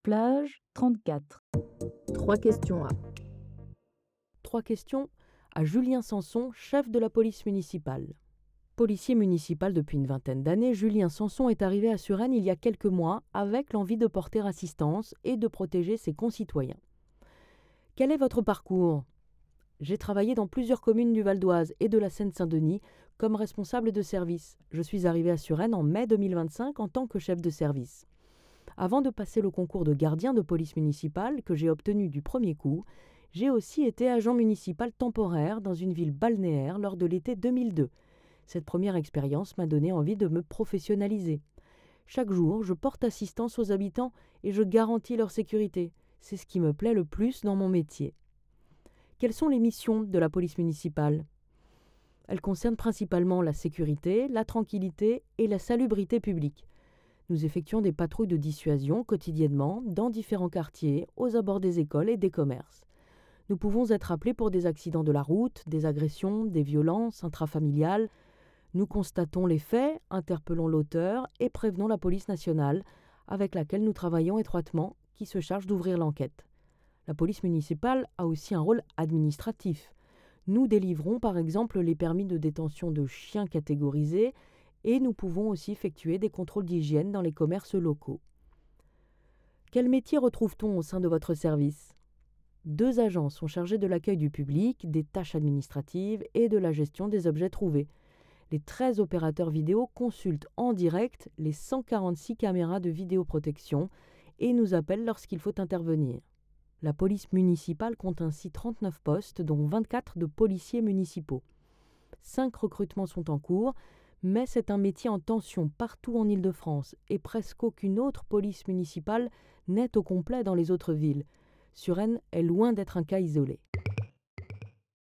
Plage 34. 3 questions à 3 questions à Julien Sanson, chef de la police municipale. Policier municipal depuis une vingtaine d'années, Julien Sanson est arrivé à Suresnes il y a quelques mois avec l'envie de porter assistance et de protéger ses concitoyens. Quel est votre parcours ? J'ai travaillé dans plusieurs communes du Val d'Oise et de la Seine-Saint-Denis comme responsable de service. Je suis arrivé à Suresnes en mai 2025 en tant que chef de service. Avant de passer le concours de gardien de police municipale que j'ai obtenu du premier coup, j'ai aussi été agent municipal temporaire dans une ville balnéaire lors de l'été 2002. Cette première expérience m'a donné envie de me professionnaliser. Chaque jour, je porte assistance aux habitants et je garantis leur sécurité. C'est ce qui me plaît le plus dans mon métier. Quelles sont les missions de la police municipale ? Elles concernent principalement la sécurité, la tranquillité et la salubrité publique. Nous effectuons des patrouilles de dissuasion quotidiennement dans différents quartiers, aux abords des écoles et des commerces. Nous pouvons être appelés pour des accidents de la route, des agressions, des violences intrafamiliales. Nous constatons les faits, interpellons l'auteur et prévenons la police nationale, avec laquelle nous travaillons étroitement, qui se charge d'ouvrir l'enquête. La police municipale a aussi un rôle administratif. Nous délivrons par exemple les permis de détention de chiens catégorisés et nous pouvons aussi effectuer des contrôles d'hygiène dans les commerces locaux. Quel métier retrouve-t-on au sein de votre service ? 2 agents sont chargés de l'accueil du public, des tâches administratives et de la gestion des objets trouvés. Les 13 opérateurs vidéo consultent en direct les 146 caméras de vidéoprotection et nous appellent lorsqu'il faut intervenir. La police municipale compte ainsi 39 postes, dont 24 de policiers municipaux. 5 recrutements sont en cours, mais c'est un métier en tension partout en Île-de-France et presque aucune autre police municipale n'est au complet dans les autres villes. Suresnes est loin d'être un cas isolé.